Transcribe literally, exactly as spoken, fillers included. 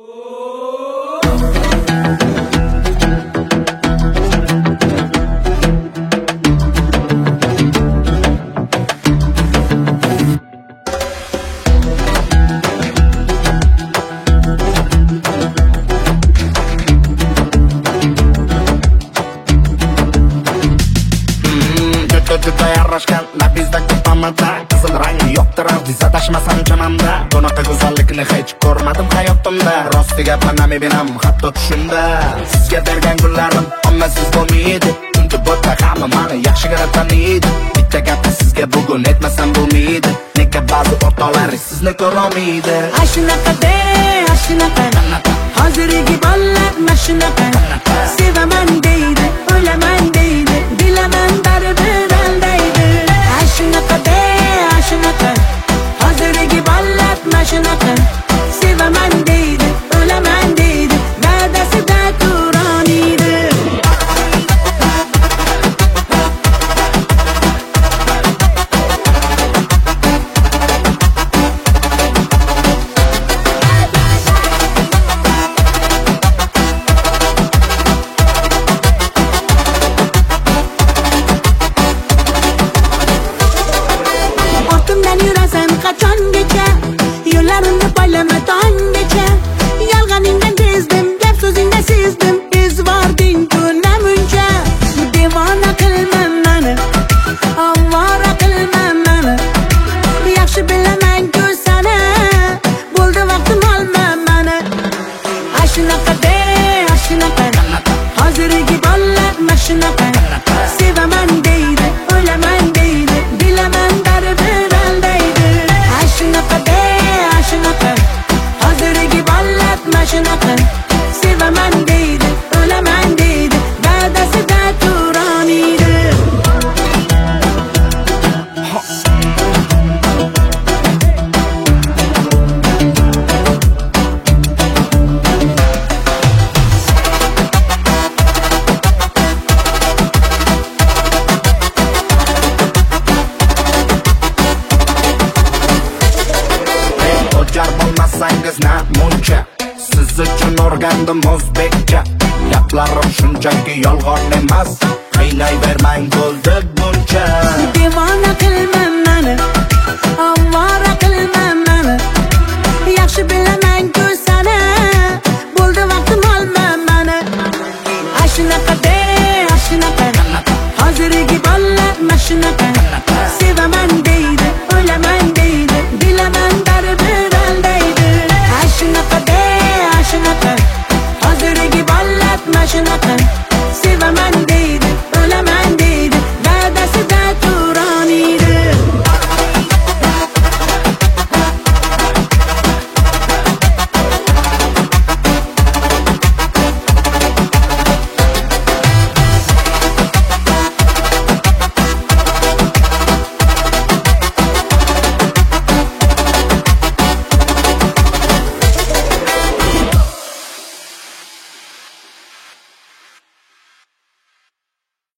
Juda yarashgan labizda ko'pamada qizil rangi yo'qdir aziza tashmasam chamamda bunaqa go'zallikni hech ko'rmadim hayotimda rostiga panami benam hatto tushimda sizga bergan gullarim ommasiz bo'lmaydi chunki bo'ta hamma meni yaxshigina taniydi bitta gapni sizga bugun aytmasam bo'lmaydi nega ba'zi o'rtoqlar sizni ko'rolmaydi ashunaqa de ashunaqa hozirgi bolalar mashunaqa sevaman deydi o'laman deydi bilaman baribir aldaydi ashunaqa de ashunaqa hozirgi bolalar mashunaqa sevaman deydi o'laman deydi dadasida turoniydi qachongacha yo'llarimni poylama tonggacha yolg'oningdan bezdim gap so'zingdan sezdim izvording-ku namuncha devona qilma meni ovora qilma meni yaxshi bilaman-ku seni bo'ldi vaqtim olma meni ashunaqa de ashunaqa hozirgi bolalar mashunaqa sevaman deydi o'laman deydi bilaman baribir aldaydi ashunaqa de ashunaqa hozirgi bolalar mashunaqa sevaman deydi o'laman deydi dadasida turoniydi O'jar bo'lmasangiz na muncha siz uchun o'rgandim o'zbekcha gaplarim shunchaki yolg'on emas qiynayvermang bo'ldi buncha devona qilma meni ovora qilma meni yaxshi bilaman